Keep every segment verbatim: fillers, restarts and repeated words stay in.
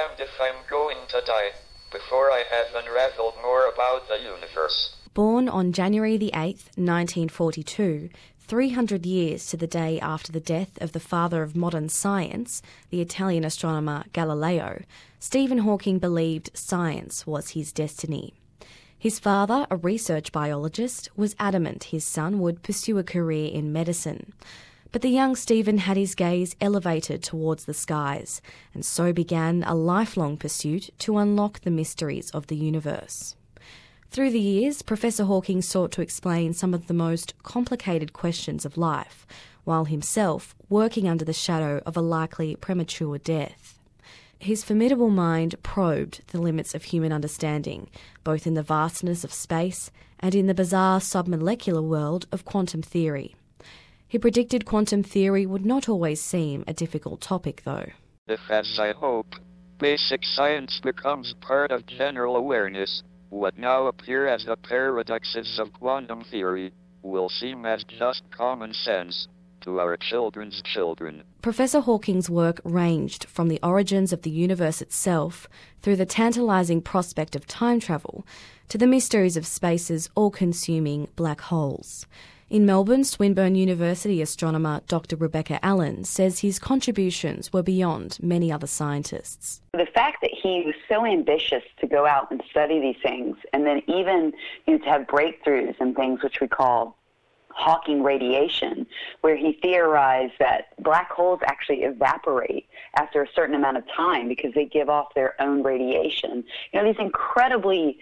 damned if I'm going to die before I have unraveled more about the universe. Born on January the eighth, nineteen forty-two, three hundred years to the day after the death of the father of modern science, the Italian astronomer Galileo, Stephen Hawking believed science was his destiny. His father, a research biologist, was adamant his son would pursue a career in medicine. But the young Stephen had his gaze elevated towards the skies, and so began a lifelong pursuit to unlock the mysteries of the universe. Through the years, Professor Hawking sought to explain some of the most complicated questions of life, while himself working under the shadow of a likely premature death. His formidable mind probed the limits of human understanding, both in the vastness of space and in the bizarre submolecular world of quantum theory. He predicted quantum theory would not always seem a difficult topic, though. If, as I hope, basic science becomes part of general awareness, what now appear as the paradoxes of quantum theory will seem as just common sense to our children's children. Professor Hawking's work ranged from the origins of the universe itself through the tantalising prospect of time travel to the mysteries of space's all-consuming black holes. In Melbourne, Swinburne University astronomer Doctor Rebecca Allen says his contributions were beyond many other scientists. The fact that he was so ambitious to go out and study these things, and then even you know, to have breakthroughs in things which we call Hawking radiation, where he theorized that black holes actually evaporate after a certain amount of time because they give off their own radiation. You know, these incredibly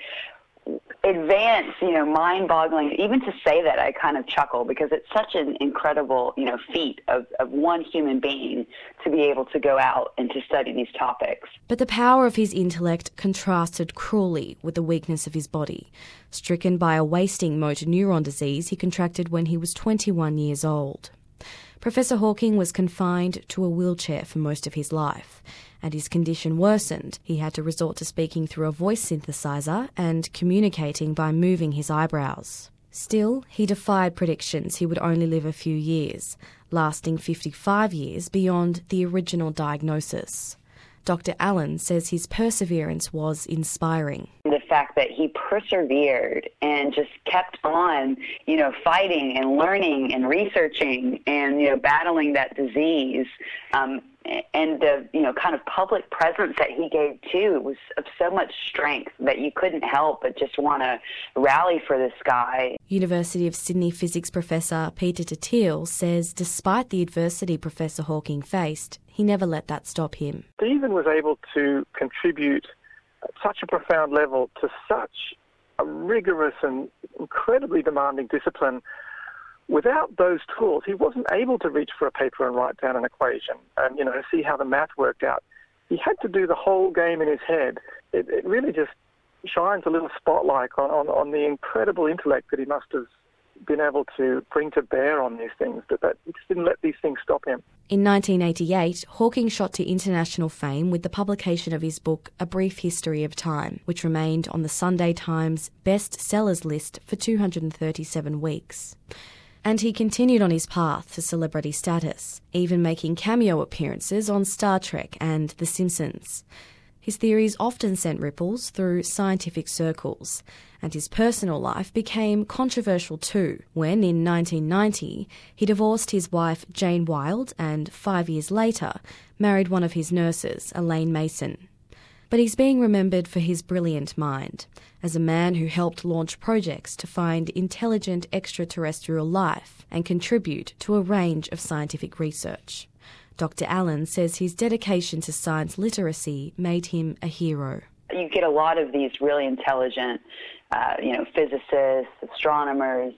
advanced, you know, mind-boggling, even to say that I kind of chuckle because it's such an incredible, you know, feat of, of one human being to be able to go out and to study these topics. But the power of his intellect contrasted cruelly with the weakness of his body. Stricken by a wasting motor neuron disease he contracted when he was twenty-one years old. Professor Hawking was confined to a wheelchair for most of his life, and his condition worsened. He had to resort to speaking through a voice synthesizer and communicating by moving his eyebrows. Still, he defied predictions he would only live a few years, lasting fifty-five years beyond the original diagnosis. Doctor Allen says his perseverance was inspiring. The fact that he persevered and just kept on, you know, fighting and learning and researching and, you know, battling that disease, um, and the, you know, kind of public presence that he gave too was of so much strength that you couldn't help but just want to rally for this guy. University of Sydney physics professor Peter Tatil says despite the adversity Professor Hawking faced, he never let that stop him. Stephen was able to contribute at such a profound level to such a rigorous and incredibly demanding discipline. Without those tools, he wasn't able to reach for a paper and write down an equation and, you know, see how the math worked out. He had to do the whole game in his head. It, it really just shines a little spotlight on, on, on the incredible intellect that he must have been able to bring to bear on these things, but that he just didn't let these things stop him. In nineteen eighty-eight, Hawking shot to international fame with the publication of his book A Brief History of Time, which remained on the Sunday Times bestsellers list for two hundred thirty-seven weeks. And he continued on his path to celebrity status, even making cameo appearances on Star Trek and The Simpsons. His theories often sent ripples through scientific circles, and his personal life became controversial too, when in nineteen ninety he divorced his wife Jane Wilde and, five years later, married one of his nurses, Elaine Mason. But he's being remembered for his brilliant mind, as a man who helped launch projects to find intelligent extraterrestrial life and contribute to a range of scientific research. Doctor Allen says his dedication to science literacy made him a hero. You get a lot of these really intelligent, uh, you know, physicists, astronomers,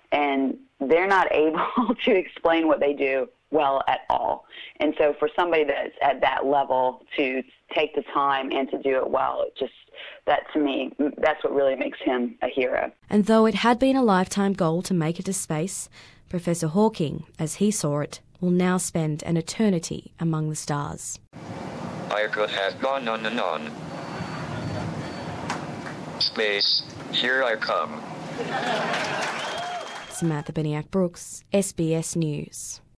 and they're not able to explain what they do well at all. And so for somebody that's at that level to take the time and to do it well, it just, that to me, that's what really makes him a hero. And though it had been a lifetime goal to make it to space, Professor Hawking, as he saw it, will now spend an eternity among the stars. I could have gone on and on. Space, here I come. Samantha Beniak Brooks, S B S News.